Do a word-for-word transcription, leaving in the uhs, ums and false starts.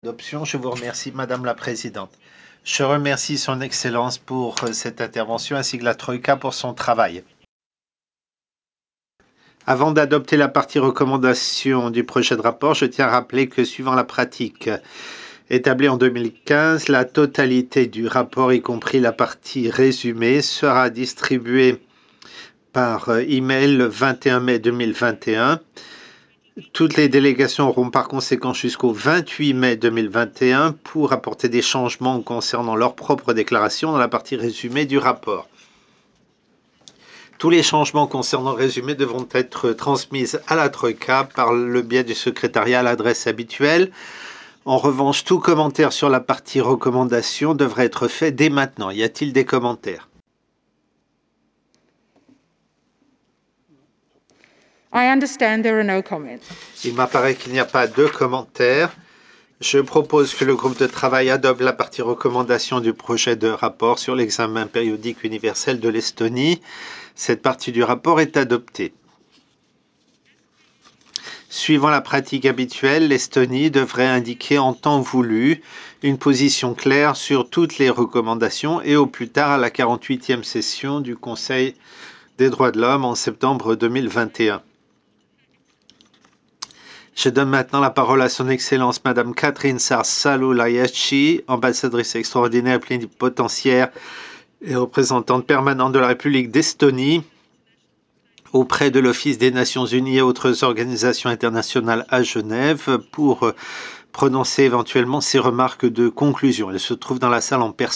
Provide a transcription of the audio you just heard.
Adoption. Je vous remercie, Madame la Présidente. Je remercie Son Excellence pour cette intervention ainsi que la Troïka pour son travail. Avant d'adopter la partie recommandation du projet de rapport, je tiens à rappeler que suivant la pratique établie en deux mille quinze, la totalité du rapport, y compris la partie résumée, sera distribuée par email le vingt et un mai deux mille vingt et un. Toutes les délégations auront par conséquent jusqu'au vingt-huit mai deux mille vingt et un pour apporter des changements concernant leurs propres déclarations dans la partie résumée du rapport. Tous les changements concernant le résumé devront être transmis à la Troïka par le biais du secrétariat à l'adresse habituelle. En revanche, tout commentaire sur la partie recommandation devrait être fait dès maintenant. Y a-t-il des commentaires? I understand there are no comments. Il m'apparaît qu'il n'y a pas de commentaires. Je propose que le groupe de travail adopte la partie recommandation du projet de rapport sur l'examen périodique universel de l'Estonie. Cette partie du rapport est adoptée. Suivant la pratique habituelle, l'Estonie devrait indiquer en temps voulu une position claire sur toutes les recommandations et au plus tard à la quarante-huitième session du Conseil des droits de l'homme en septembre deux mille vingt et un. Je donne maintenant la parole à son Excellence Madame Catherine Saarsalou-Layachi, ambassadrice extraordinaire plénipotentiaire et représentante permanente de la République d'Estonie auprès de l'Office des Nations Unies et autres organisations internationales à Genève pour prononcer éventuellement ses remarques de conclusion. Elle se trouve dans la salle en personne.